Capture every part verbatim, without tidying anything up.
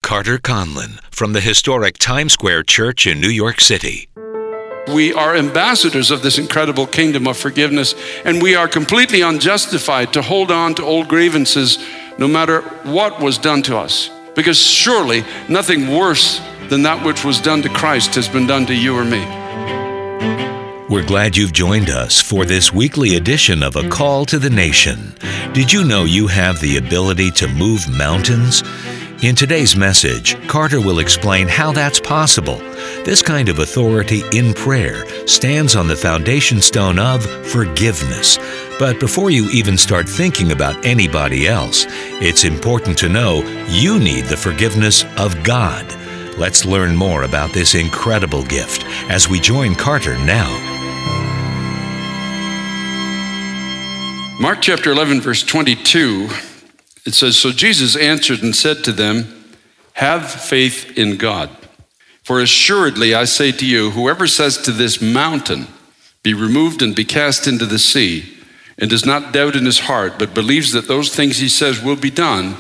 Carter Conlon from the historic Times Square Church in New York City. We are ambassadors of this incredible kingdom of forgiveness, and we are completely unjustified to hold on to old grievances no matter what was done to us. Because surely nothing worse than that which was done to Christ has been done to you or me. We're glad you've joined us for this weekly edition of A Call to the Nation. Did you know you have the ability to move mountains? In today's message, Carter will explain how that's possible. This kind of authority in prayer stands on the foundation stone of forgiveness. But before you even start thinking about anybody else, it's important to know you need the forgiveness of God. Let's learn more about this incredible gift as we join Carter now. Mark chapter eleven, verse twenty-two, it says, "So Jesus answered and said to them, 'Have faith in God. For assuredly I say to you, whoever says to this mountain, be removed and be cast into the sea, and does not doubt in his heart, but believes that those things he says will be done,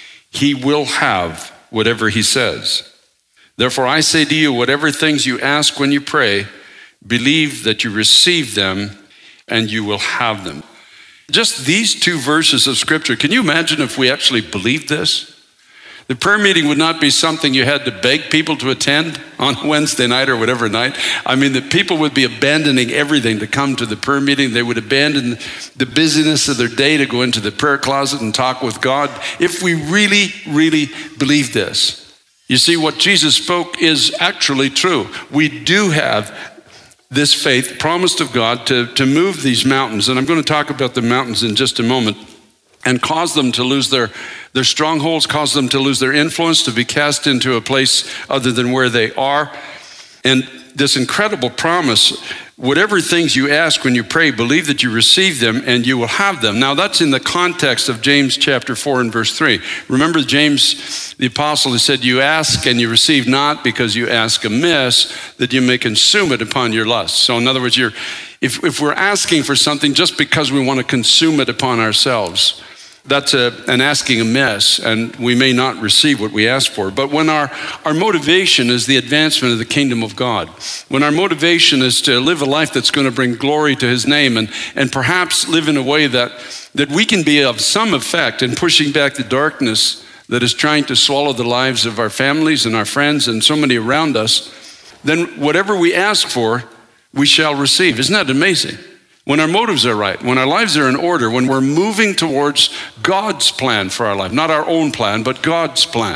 he will have whatever he says. Therefore I say to you, whatever things you ask when you pray, believe that you receive them, and you will have them.'" Just these two verses of scripture, can you imagine if we actually believed this? The prayer meeting would not be something you had to beg people to attend on Wednesday night or whatever night. I mean, the people would be abandoning everything to come to the prayer meeting. They would abandon the busyness of their day to go into the prayer closet and talk with God if we really, really believe this. You see, what Jesus spoke is actually true. We do have this faith promised of God to, to move these mountains. And I'm going to talk about the mountains in just a moment, and cause them to lose their, their strongholds, cause them to lose their influence, to be cast into a place other than where they are. And this incredible promise, whatever things you ask when you pray, believe that you receive them and you will have them. Now that's in the context of James chapter four and verse three. Remember James, the apostle, who said, "You ask and you receive not because you ask amiss, that you may consume it upon your lust." So in other words, you're, if, if we're asking for something just because we want to consume it upon ourselves, that's a, an asking amiss, and we may not receive what we ask for. But when our, our motivation is the advancement of the kingdom of God, when our motivation is to live a life that's going to bring glory to his name, and, and perhaps live in a way that, that we can be of some effect in pushing back the darkness that is trying to swallow the lives of our families and our friends and so many around us, then whatever we ask for, we shall receive. Isn't that amazing? When our motives are right, when our lives are in order, when we're moving towards God's plan for our life, not our own plan, but God's plan,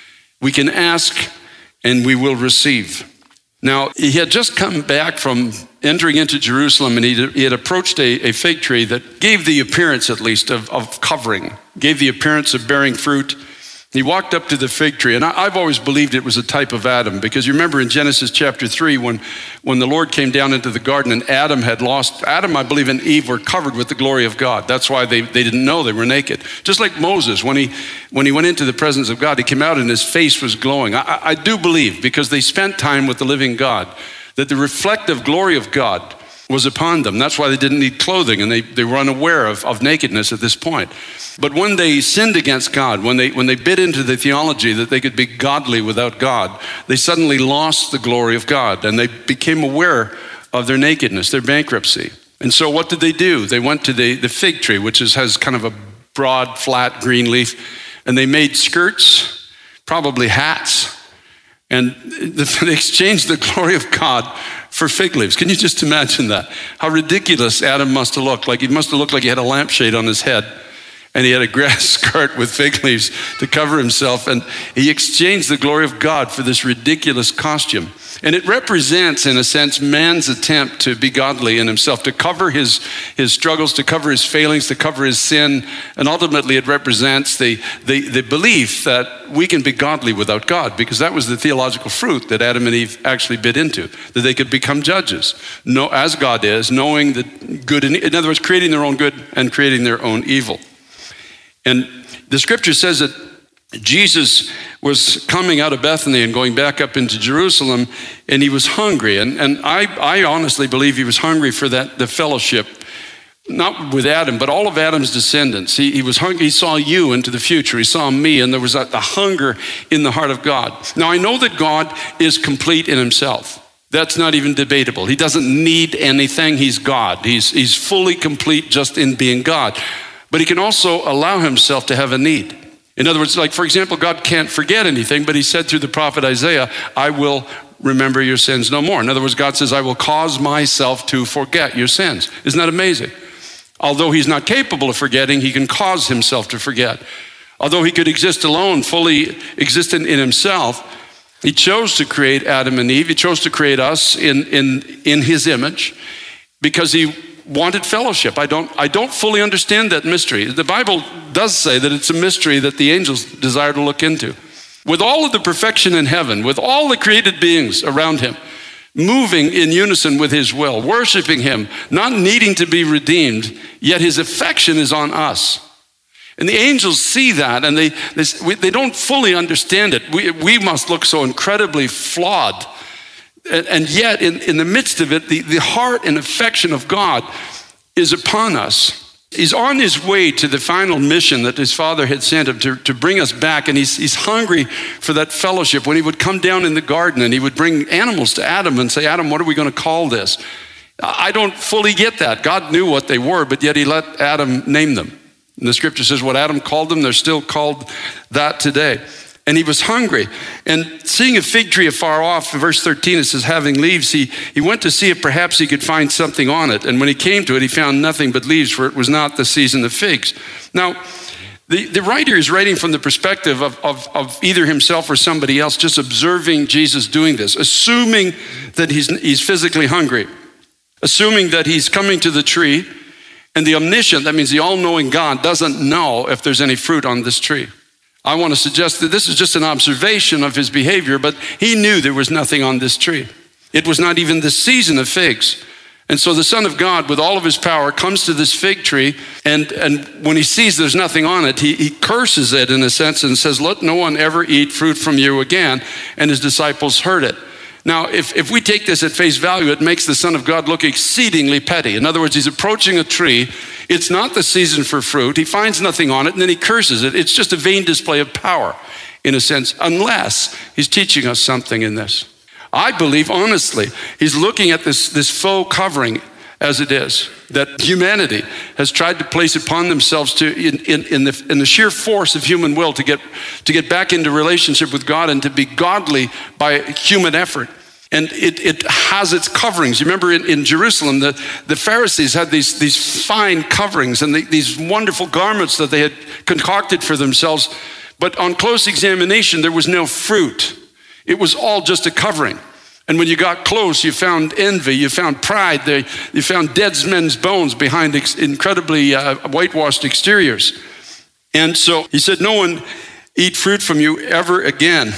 we can ask and we will receive. Now, he had just come back from entering into Jerusalem, and he, he had approached a, a fig tree that gave the appearance, at least, of, of covering, gave the appearance of bearing fruit. He walked up to the fig tree, and I, I've always believed it was a type of Adam, because you remember in Genesis chapter three, when, when the Lord came down into the garden and Adam had lost, Adam, I believe, and Eve were covered with the glory of God. That's why they, they didn't know they were naked. Just like Moses, when he, when he went into the presence of God, he came out and his face was glowing. I, I do believe, because they spent time with the living God, that the reflective glory of God was upon them. That's why they didn't need clothing, and they, they were unaware of, of nakedness at this point. But when they sinned against God, when they when they bit into the theology that they could be godly without God, they suddenly lost the glory of God, and they became aware of their nakedness, their bankruptcy. And so what did they do? They went to the, the fig tree, which is, has kind of a broad, flat green leaf, and they made skirts, probably hats, and they exchanged the glory of God for fig leaves. Can you just imagine that? How ridiculous Adam must have looked. Like he must have looked like he had a lampshade on his head, and he had a grass skirt with fig leaves to cover himself, and he exchanged the glory of God for this ridiculous costume. And it represents, in a sense, man's attempt to be godly in himself, to cover his, his struggles, to cover his failings, to cover his sin. And ultimately it represents the, the, the belief that we can be godly without God, because that was the theological fruit that Adam and Eve actually bit into, that they could become judges, know, as God is, knowing that good, and, in other words, creating their own good and creating their own evil. And the scripture says that Jesus was coming out of Bethany and going back up into Jerusalem, and he was hungry. And, and I, I honestly believe he was hungry for that the fellowship not with Adam, but all of Adam's descendants. He, he was hungry. He saw you into the future. He saw me, and there was a, a hunger in the heart of God. Now, I know that God is complete in himself. That's not even debatable. He doesn't need anything. He's God. He's, he's fully complete just in being God. But he can also allow himself to have a need. In other words, like, for example, God can't forget anything, but he said through the prophet Isaiah, I will remember your sins no more. In other words, God says, I will cause myself to forget your sins. Isn't that amazing? Although he's not capable of forgetting, he can cause himself to forget. Although he could exist alone, fully existent in himself, he chose to create Adam and Eve. He chose to create us in, in, in his image because he wanted fellowship. I don't, I don't fully understand that mystery. The Bible does say that it's a mystery that the angels desire to look into. With all of the perfection in heaven, with all the created beings around him, moving in unison with his will, worshiping him, not needing to be redeemed, yet his affection is on us. And the angels see that, and they, they, they don't fully understand it. We, we must look so incredibly flawed. And, and yet, in, in the midst of it, the, the heart and affection of God is upon us. He's on his way to the final mission that his Father had sent him to, to bring us back, and he's, he's hungry for that fellowship. When he would come down in the garden and he would bring animals to Adam and say, Adam, what are we going to call this? I don't fully get that. God knew what they were, but yet he let Adam name them. And the scripture says what Adam called them, they're still called that today. And he was hungry. And seeing a fig tree afar off, in verse thirteen, it says, having leaves, he, he went to see if perhaps he could find something on it. And when he came to it, he found nothing but leaves, for it was not the season of figs. Now, the, the writer is writing from the perspective of, of, of either himself or somebody else, just observing Jesus doing this, assuming that he's, he's physically hungry, assuming that he's coming to the tree, and the omniscient, that means the all-knowing God, doesn't know if there's any fruit on this tree. I want to suggest that this is just an observation of his behavior, but he knew there was nothing on this tree. It was not even the season of figs. And so the Son of God, with all of his power, comes to this fig tree, and, and when he sees there's nothing on it, he, he curses it in a sense and says, let no one ever eat fruit from you again. And his disciples heard it. Now, if, if we take this at face value, it makes the Son of God look exceedingly petty. In other words, he's approaching a tree. It's not the season for fruit. He finds nothing on it, and then he curses it. It's just a vain display of power, in a sense, unless he's teaching us something in this. I believe, honestly, he's looking at this, this faux covering as it is, that humanity has tried to place upon themselves to in, in, in, the, in the sheer force of human will to get, to get back into relationship with God and to be godly by human effort. And it, it has its coverings. You remember in, in Jerusalem, the, the Pharisees had these, these fine coverings and the, these wonderful garments that they had concocted for themselves. But on close examination, there was no fruit. It was all just a covering. And when you got close, you found envy, you found pride, you found dead men's bones behind incredibly uh, whitewashed exteriors. And so he said, no one eat fruit from you ever again.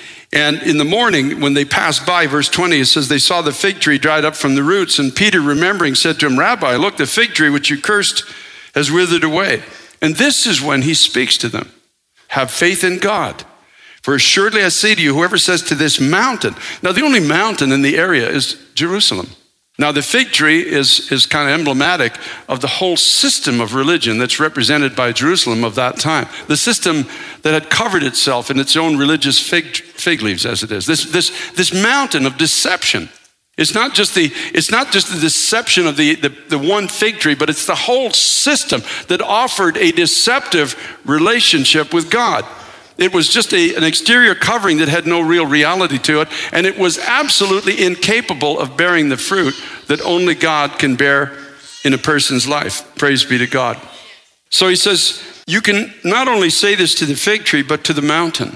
And in the morning, when they passed by, verse twenty, it says, they saw the fig tree dried up from the roots. And Peter, remembering, said to him, Rabbi, look, the fig tree which you cursed has withered away. And this is when he speaks to them. Have faith in God. For assuredly I say to you, whoever says to this mountain, now the only mountain in the area is Jerusalem. Now the fig tree is, is kind of emblematic of the whole system of religion that's represented by Jerusalem of that time. The system that had covered itself in its own religious fig, fig leaves as it is. This, this, this mountain of deception. It's not just the, it's not just the deception of the, the, the one fig tree, but it's the whole system that offered a deceptive relationship with God. It was just a, an exterior covering that had no real reality to it, and it was absolutely incapable of bearing the fruit that only God can bear in a person's life. Praise be to God. So he says, you can not only say this to the fig tree, but to the mountain.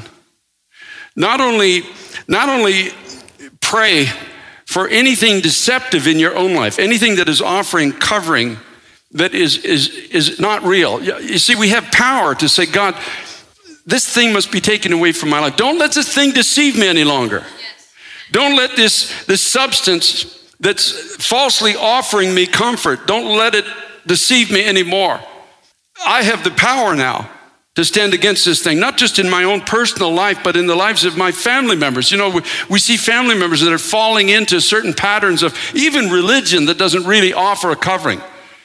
Not only, not only pray for anything deceptive in your own life, anything that is offering covering that is, is, is not real. You see, we have power to say, God, this thing must be taken away from my life. Don't let this thing deceive me any longer. Yes. Don't let this, this substance that's falsely offering me comfort, don't let it deceive me anymore. I have the power now to stand against this thing, not just in my own personal life, but in the lives of my family members. You know, we, we see family members that are falling into certain patterns of even religion that doesn't really offer a covering.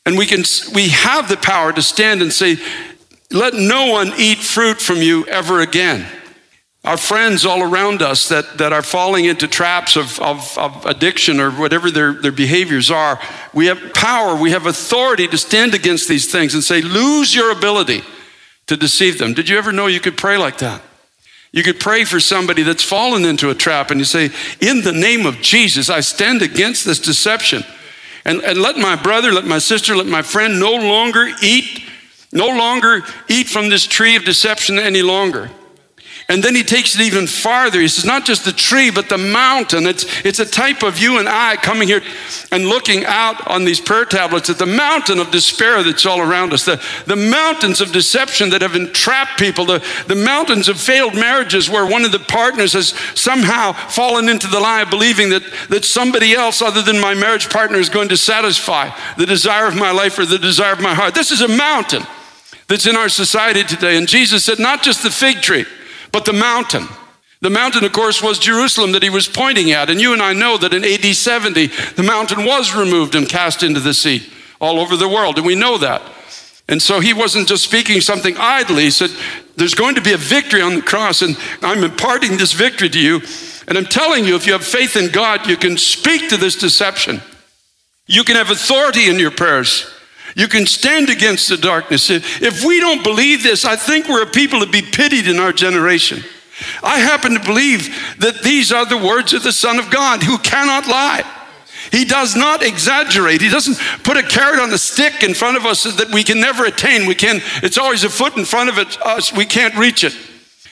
And we can, we have the power to stand and say, let no one eat fruit from you ever again. Our friends all around us that, that are falling into traps of, of, of addiction or whatever their, their behaviors are, we have power, we have authority to stand against these things and say, lose your ability to deceive them. Did you ever know you could pray like that? You could pray for somebody that's fallen into a trap and you say, in the name of Jesus, I stand against this deception. And, and let my brother, let my sister, let my friend no longer eat, no longer eat from this tree of deception any longer. And then he takes it even farther. He says, not just the tree, but the mountain. It's, it's a type of you and I coming here and looking out on these prayer tablets at the mountain of despair that's all around us, the, the mountains of deception that have entrapped people, the, the mountains of failed marriages where one of the partners has somehow fallen into the lie of believing that, that somebody else other than my marriage partner is going to satisfy the desire of my life or the desire of my heart. This is a mountain that's in our society today. And Jesus said, not just the fig tree, but the mountain. The mountain, of course, was Jerusalem that he was pointing at. And you and I know that in A D seventy, the mountain was removed and cast into the sea all over the world. And we know that. And so he wasn't just speaking something idly. He said, there's going to be a victory on the cross, and I'm imparting this victory to you. And I'm telling you, if you have faith in God, you can speak to this deception. You can have authority in your prayers. You can stand against the darkness. If we don't believe this, I think we're a people to be pitied in our generation. I happen to believe that these are the words of the Son of God who cannot lie. He does not exaggerate. He doesn't put a carrot on a stick in front of us that we can never attain. We can, it's always a foot in front of it, us. We can't reach it.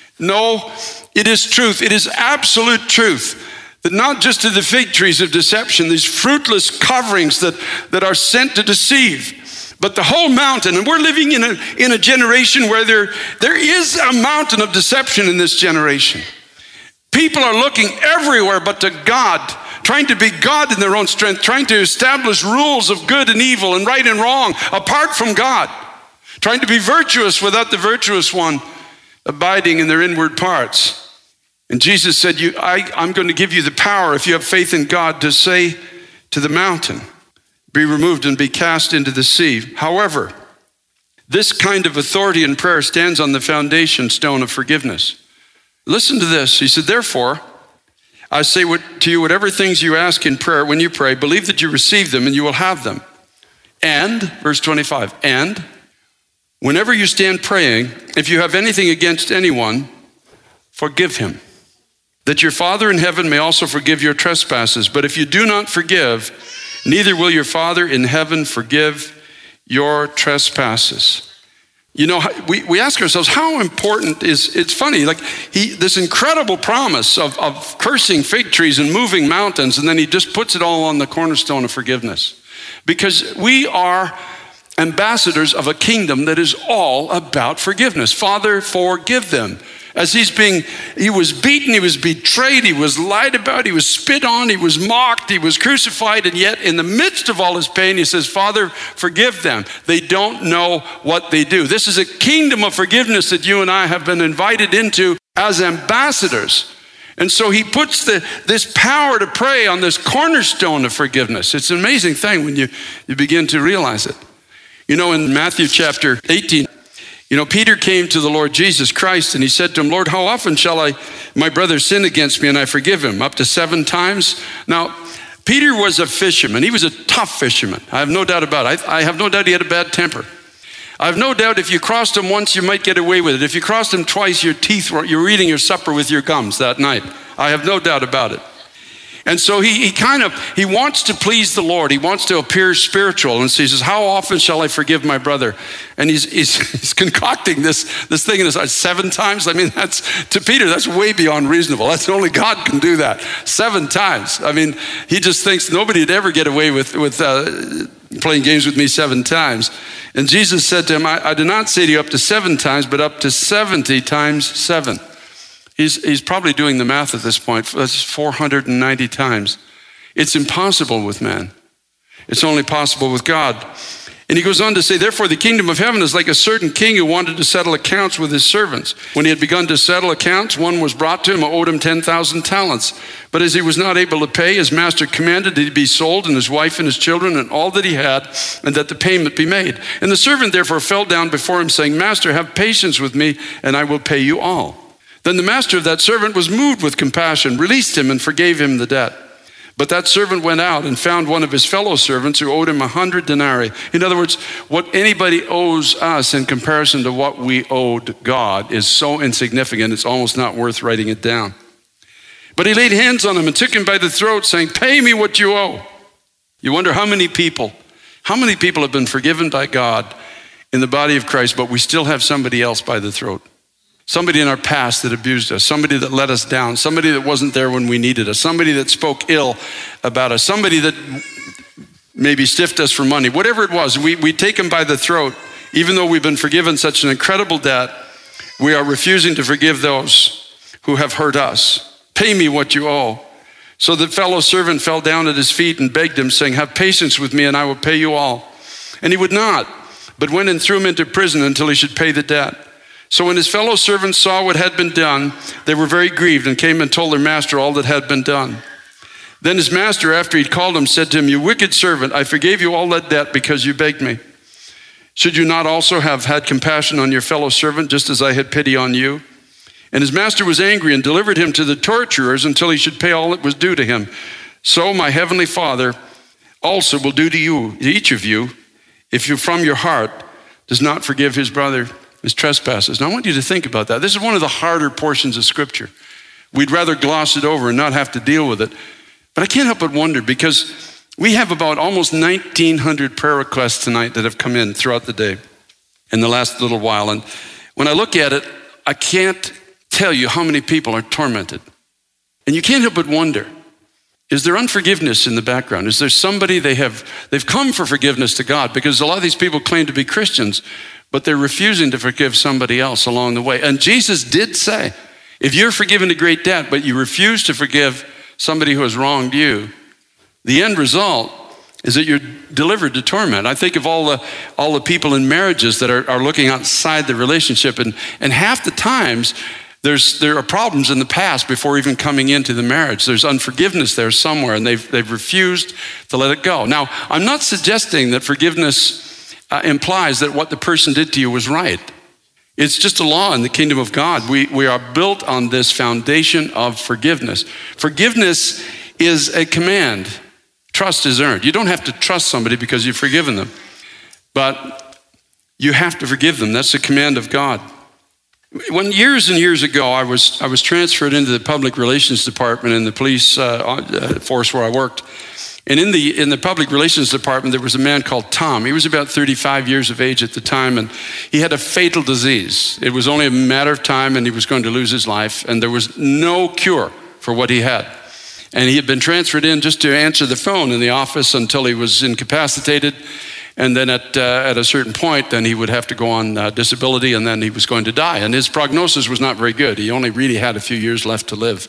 No, it is truth. It is absolute truth. That not just to the fig trees of deception, these fruitless coverings that, that are sent to deceive, but the whole mountain. And we're living in a, in a generation where there, there is a mountain of deception in this generation. People are looking everywhere but to God, trying to be God in their own strength, trying to establish rules of good and evil and right and wrong apart from God, trying to be virtuous without the virtuous one abiding in their inward parts. And Jesus said, "You, I, I'm going to give you the power, if you have faith in God, to say to the mountain, be removed and be cast into the sea." However, this kind of authority in prayer stands on the foundation stone of forgiveness. Listen to this. He said, "Therefore, I say what, to you, whatever things you ask in prayer when you pray, believe that you receive them and you will have them. And," verse twenty-five, "and whenever you stand praying, if you have anything against anyone, forgive him, that your Father in heaven may also forgive your trespasses. But if you do not forgive, neither will your Father in heaven forgive your trespasses." You know, we, we ask ourselves, how important is, it's funny, like he, this incredible promise of, of cursing fig trees and moving mountains, and then he just puts it all on the cornerstone of forgiveness. Because we are ambassadors of a kingdom that is all about forgiveness. Father, forgive them. As he's being, he was beaten, he was betrayed, he was lied about, he was spit on, he was mocked, he was crucified, and yet in the midst of all his pain, he says, "Father, forgive them. They don't know what they do." This is a kingdom of forgiveness that you and I have been invited into as ambassadors. And so he puts the, this power to pray on this cornerstone of forgiveness. It's an amazing thing when you, you begin to realize it. You know, in Matthew chapter eighteen, you know, Peter came to the Lord Jesus Christ and he said to him, "Lord, how often shall I, my brother sin against me and I forgive him? Up to seven times?" Now, Peter was a fisherman. He was a tough fisherman. I have no doubt about it. I, I have no doubt he had a bad temper. I have no doubt if you crossed him once, you might get away with it. If you crossed him twice, your teeth were, you're eating your supper with your gums that night. I have no doubt about it. And so he, he kind of, he wants to please the Lord. He wants to appear spiritual. And so he says, "How often shall I forgive my brother?" And he's, he's, he's concocting this, this thing in his heart. Seven times? I mean, that's, to Peter, that's way beyond reasonable. That's only God can do that. Seven times. I mean, he just thinks nobody would ever get away with, with uh, playing games with me seven times. And Jesus said to him, I, I do not say to you up to seven times, but up to seventy times seven. He's, he's probably doing the math at this point. That's four hundred ninety times. It's impossible with man. It's only possible with God. And he goes on to say, therefore the kingdom of heaven is like a certain king who wanted to settle accounts with his servants. When he had begun to settle accounts, one was brought to him who owed him ten thousand talents. But as he was not able to pay, his master commanded that he be sold, and his wife and his children and all that he had, and that the payment be made. And the servant therefore fell down before him, saying, Master, have patience with me, and I will pay you all. Then the master of that servant was moved with compassion, released him, and forgave him the debt. But that servant went out and found one of his fellow servants who owed him a hundred denarii. In other words, what anybody owes us in comparison to what we owed God is so insignificant, it's almost not worth writing it down. But he laid hands on him and took him by the throat, saying, pay me what you owe. You wonder how many people, how many people have been forgiven by God in the body of Christ, but we still have somebody else by the throat. Somebody in our past that abused us, somebody that let us down, somebody that wasn't there when we needed us, somebody that spoke ill about us, somebody that maybe stiffed us for money, whatever it was, we, we take them by the throat. Even though we've been forgiven such an incredible debt, we are refusing to forgive those who have hurt us. Pay me what you owe. So the fellow servant fell down at his feet and begged him, saying, have patience with me and I will pay you all. And he would not, but went and threw him into prison until he should pay the debt. So when his fellow servants saw what had been done, they were very grieved and came and told their master all that had been done. Then his master, after he'd called him, said to him, you wicked servant, I forgave you all that debt because you begged me. Should you not also have had compassion on your fellow servant, just as I had pity on you? And his master was angry and delivered him to the torturers until he should pay all that was due to him. So my heavenly Father also will do to you, to each of you, if you from your heart does not forgive his brother his trespasses. Now I want you to think about that. This is one of the harder portions of Scripture. We'd rather gloss it over and not have to deal with it. But I can't help but wonder, because we have about almost nineteen hundred prayer requests tonight that have come in throughout the day in the last little while. And when I look at it, I can't tell you how many people are tormented. And you can't help but wonder, is there unforgiveness in the background? Is there somebody they have, they've come for forgiveness to God? Because a lot of these people claim to be Christians, but they're refusing to forgive somebody else along the way. And Jesus did say, if you're forgiven a great debt, but you refuse to forgive somebody who has wronged you, the end result is that you're delivered to torment. I think of all the all the people in marriages that are, are looking outside the relationship, and, and half the times there's there are problems in the past before even coming into the marriage. There's unforgiveness there somewhere, and they've they've refused to let it go. Now, I'm not suggesting that forgiveness Uh, implies that what the person did to you was right. It's just a law in the kingdom of God. We, we are built on this foundation of forgiveness. Forgiveness is a command. Trust is earned. You don't have to trust somebody because you've forgiven them, but you have to forgive them. That's the command of God. When years and years ago, I was I was transferred into the public relations department in the police uh, force where I worked. And in the in the public relations department, there was a man called Tom. He was about thirty-five years of age at the time, and he had a fatal disease. It was only a matter of time, and he was going to lose his life, and there was no cure for what he had. And he had been transferred in just to answer the phone in the office until he was incapacitated, and then at uh, at a certain point, then he would have to go on uh, disability, and then he was going to die. And his prognosis was not very good. He only really had a few years left to live.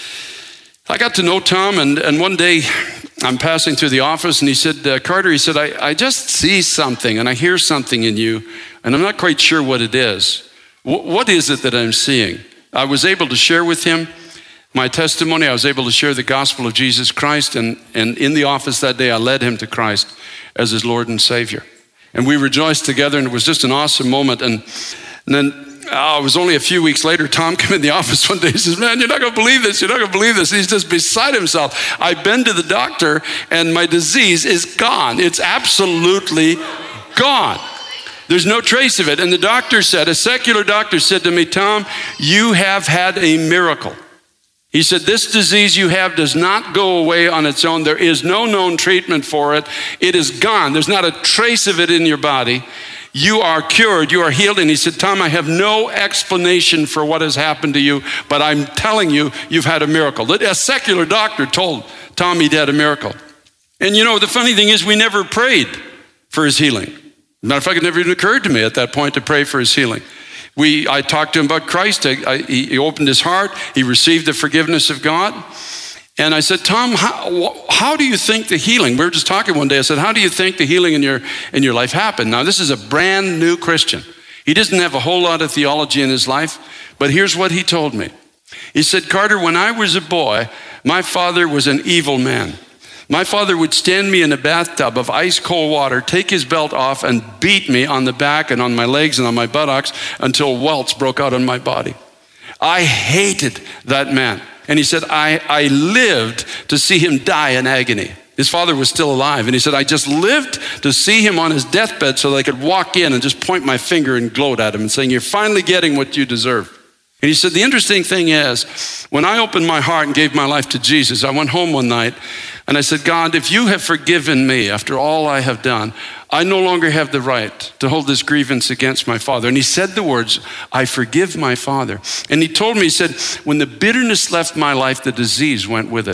I got to know Tom, and, and one day I'm passing through the office, and he said, uh, Carter, he said, I, I just see something, and I hear something in you, and I'm not quite sure what it is. W- what is it that I'm seeing? I was able to share with him my testimony. I was able to share the gospel of Jesus Christ, and, and in the office that day, I led him to Christ as his Lord and Savior. And we rejoiced together, and it was just an awesome moment. And, and then Oh, it was only a few weeks later, Tom came in the office one day. He says, man, you're not going to believe this. You're not going to believe this. He's just beside himself. I've been to the doctor, and my disease is gone. It's absolutely gone. There's no trace of it. And the doctor said, a secular doctor said to me, Tom, you have had a miracle. He said, this disease you have does not go away on its own. There is no known treatment for it. It is gone. There's not a trace of it in your body. You are cured, you are healed. And he said, Tom, I have no explanation for what has happened to you, but I'm telling you, you've had a miracle. A secular doctor told Tom he'd had a miracle. And you know, the funny thing is we never prayed for his healing. Matter of fact, it never even occurred to me at that point to pray for his healing. We, I talked to him about Christ. I, I, he opened his heart. He received the forgiveness of God. And I said, Tom, how, how do you think the healing, we were just talking one day, I said, how do you think the healing in your, in your life happened? Now, this is a brand new Christian. He doesn't have a whole lot of theology in his life, but here's what he told me. He said, Carter, when I was a boy, my father was an evil man. My father would stand me in a bathtub of ice cold water, take his belt off and beat me on the back and on my legs and on my buttocks until welts broke out on my body. I hated that man. And he said, I, I lived to see him die in agony. His father was still alive. And he said, I just lived to see him on his deathbed so that I could walk in and just point my finger and gloat at him and saying, you're finally getting what you deserve. And he said, the interesting thing is, when I opened my heart and gave my life to Jesus, I went home one night and I said, God, if you have forgiven me after all I have done, I no longer have the right to hold this grievance against my father. And he said the words, I forgive my father. And he told me, he said, when the bitterness left my life, the disease went with it.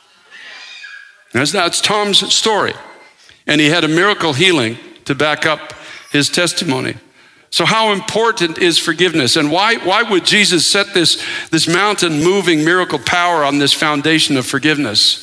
That's, that's Tom's story. And he had a miracle healing to back up his testimony. So how important is forgiveness? And why, why would Jesus set this, this mountain moving miracle power on this foundation of forgiveness?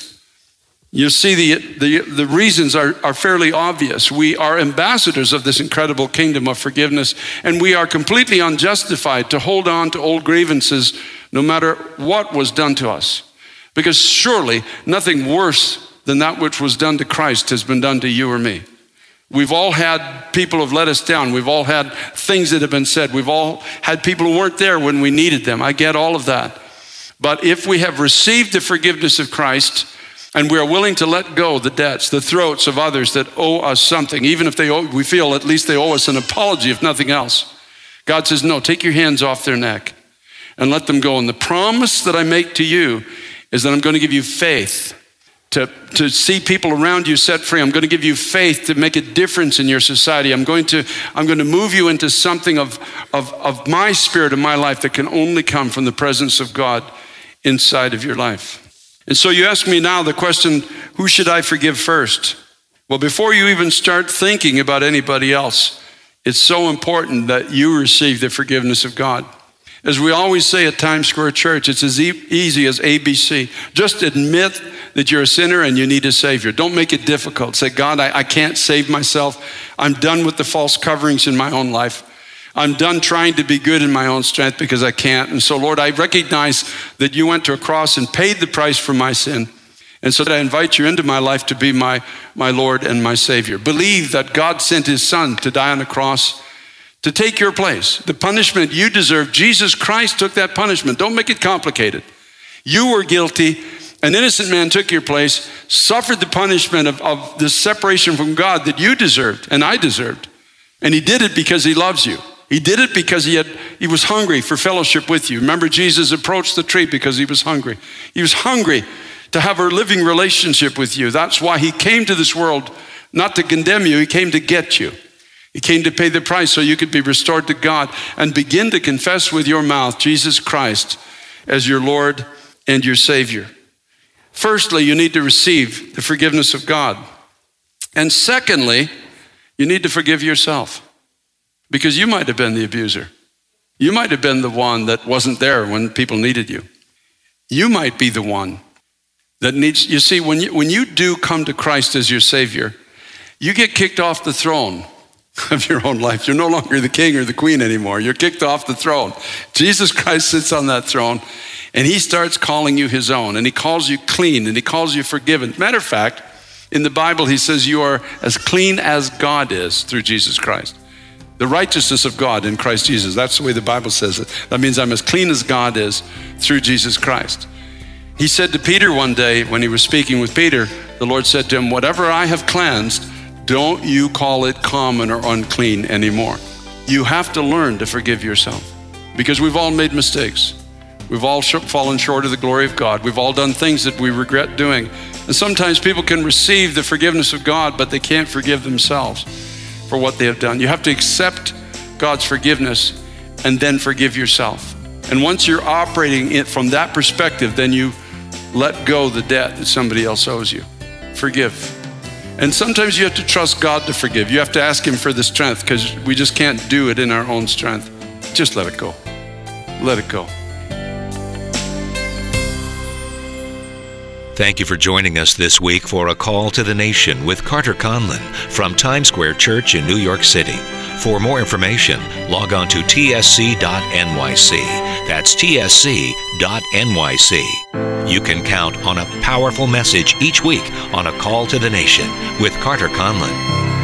You see, the, the, the reasons are, are fairly obvious. We are ambassadors of this incredible kingdom of forgiveness, and we are completely unjustified to hold on to old grievances no matter what was done to us. Because surely nothing worse than that which was done to Christ has been done to you or me. We've all had people who have let us down. We've all had things that have been said. We've all had people who weren't there when we needed them. I get all of that. But if we have received the forgiveness of Christ, and we are willing to let go the debts, the throats of others that owe us something, even if they owe, we feel at least they owe us an apology, if nothing else. God says, no, take your hands off their neck and let them go. And the promise that I make to you is that I'm going to give you faith to, to see people around you set free. I'm going to give you faith to make a difference in your society. I'm going to, I'm going to move you into something of, of, of my spirit in my life that can only come from the presence of God inside of your life. And so you ask me now the question, who should I forgive first? Well, before you even start thinking about anybody else, it's so important that you receive the forgiveness of God. As we always say at Times Square Church, it's as e- easy as A B C. Just admit that you're a sinner and you need a Savior. Don't make it difficult. Say, God, I, I can't save myself. I'm done with the false coverings in my own life. I'm done trying to be good in my own strength because I can't. And so, Lord, I recognize that you went to a cross and paid the price for my sin. And so that I invite you into my life to be my, my Lord and my Savior. Believe that God sent his son to die on the cross to take your place. The punishment you deserve, Jesus Christ took that punishment. Don't make it complicated. You were guilty. An innocent man took your place, suffered the punishment of, of the separation from God that you deserved and I deserved. And he did it because he loves you. He did it because he had he was hungry for fellowship with you. Remember, Jesus approached the tree because he was hungry. He was hungry to have a living relationship with you. That's why he came to this world, not to condemn you. He came to get you. He came to pay the price so you could be restored to God and begin to confess with your mouth Jesus Christ as your Lord and your Savior. Firstly, you need to receive the forgiveness of God. And secondly, you need to forgive yourself. Because you might have been the abuser. You might have been the one that wasn't there when people needed you. You might be the one that needs, you see, when you, when you do come to Christ as your Savior, you get kicked off the throne of your own life. You're no longer the king or the queen anymore. You're kicked off the throne. Jesus Christ sits on that throne and he starts calling you his own, and he calls you clean and he calls you forgiven. Matter of fact, in the Bible, he says you are as clean as God is through Jesus Christ. The righteousness of God in Christ Jesus. That's the way the Bible says it. That means I'm as clean as God is through Jesus Christ. He said to Peter one day when he was speaking with Peter, the Lord said to him, whatever I have cleansed, don't you call it common or unclean anymore. You have to learn to forgive yourself because we've all made mistakes. We've all fallen short of the glory of God. We've all done things that we regret doing. And sometimes people can receive the forgiveness of God, but they can't forgive themselves for what they have done. You have to accept God's forgiveness and then forgive yourself. And once you're operating it from that perspective, then you let go the debt that somebody else owes you. Forgive. And sometimes you have to trust God to forgive. You have to ask him for the strength because we just can't do it in our own strength. Just let it go. Let it go. Thank you for joining us this week for A Call to the Nation with Carter Conlon from Times Square Church in New York City. For more information, log on to T S C dot N Y C. That's T S C dot N Y C. You can count on a powerful message each week on A Call to the Nation with Carter Conlon.